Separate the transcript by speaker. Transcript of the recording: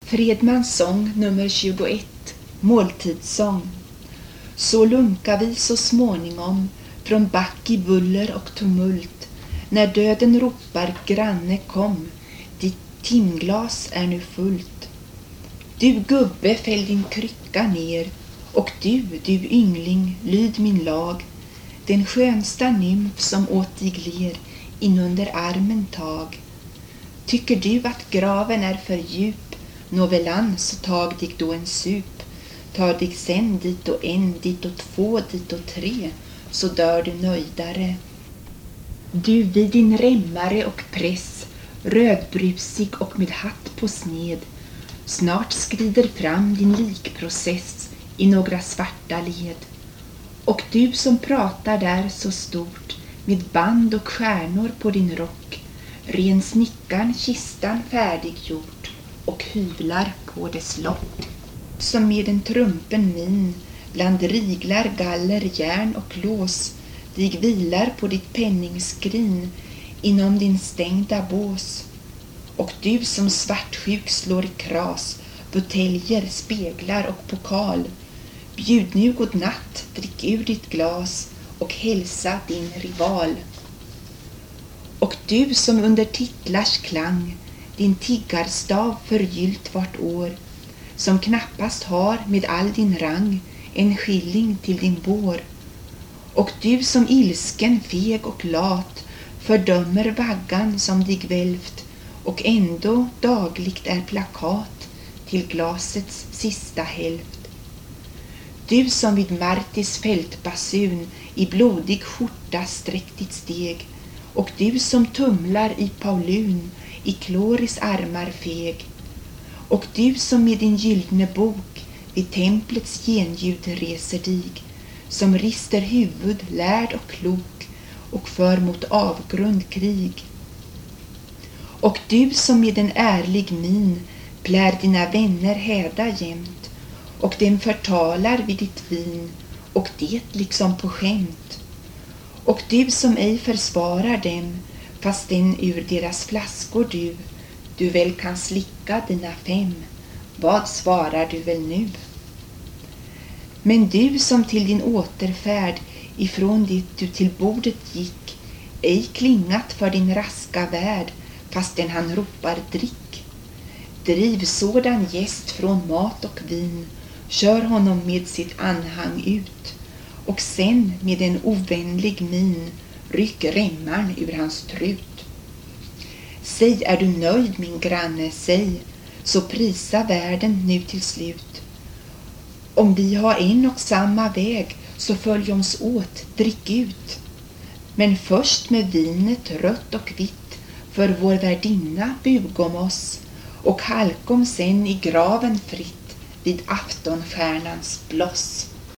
Speaker 1: Fredmans sång nummer 21, måltidssång. Så lunka vi så småningom från back i buller och tumult, när döden ropar granne kom, ditt timglas är nu fullt. Du gubbe, fäll din krycka ner, och du yngling, lyd min lag. Den skönsta nymf som åt dig ler, inunder armen tag. Tycker du att graven är för djup, novellan, så tag dig då en sup. Tag dig sen dit och en, dit och två, dit och tre, så dör du nöjdare. Du vid din remmare och press, rödbrusig och med hatt på sned, snart skrider fram din likprocess i några svarta led. Och du som pratar där så stort, med band och stjärnor på din rock, ren snickan kistan färdiggjort och hyvlar på dess lock. Som med en trumpen min, bland riglar, galler, järn och lås, dig vilar på ditt penningskrin, inom din stängda bås. Och du som svartsjuk slår i kras, buteljer, speglar och pokal, bjud nu god natt, drick ur ditt glas och hälsa din rival. Och du som under titlars klang din tiggarstav förgyllt vart år, som knappast har med all din rang en skilling till din bår. Och du som ilsken, feg och lat fördömer vaggan som dig välvt, och ändå dagligt är plakat till glasets sista hälft. Du som vid Martis fältbasun i blodig skjorta sträckt ditt steg, och du som tumlar i Paulun i Kloris armar feg. Och du som med din gyllene bok vid templets genljud reser dig, som rister huvud, lärd och klok, och för mot avgrund krig. Och du som med en ärlig min plär dina vänner häda jämt, och den förtalar vid ditt vin, och det liksom på skämt. Och du som ej försvarar dem, fastän ur deras flaskor du väl kan slicka dina 5, vad svarar du väl nu? Men du som till din återfärd ifrån det du till bordet gick, ej klingat för din raska värd, fastän han ropar drick. Driv sådan gäst från mat och vin, kör honom med sitt anhang ut, och sen med en ovänlig min ryck remmarn ur hans trut. Säg, är du nöjd min granne, säg, så prisa världen nu till slut. Om vi har en och samma väg, så följ oss åt, drick ut. Men först med vinet rött och vitt för vår värdinna bugom oss, och halkom sen i graven fritt vid aftonstjärnans bloss.